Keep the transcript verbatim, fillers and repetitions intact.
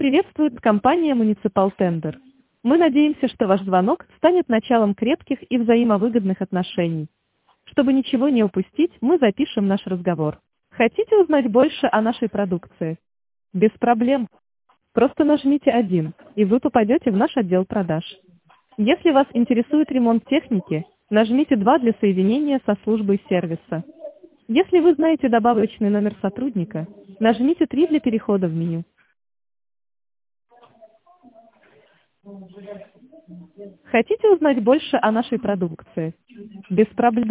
Приветствует компания Municipal Tender. Мы надеемся, что ваш звонок станет началом крепких и взаимовыгодных отношений. Чтобы ничего не упустить, мы запишем наш разговор. Хотите узнать больше о нашей продукции? Без проблем. Просто нажмите один, и вы попадете в наш отдел продаж. Если вас интересует ремонт техники, нажмите два для соединения со службой сервиса. Если вы знаете добавочный номер сотрудника, нажмите три для перехода в меню. Хотите узнать больше о нашей продукции? Без проблем.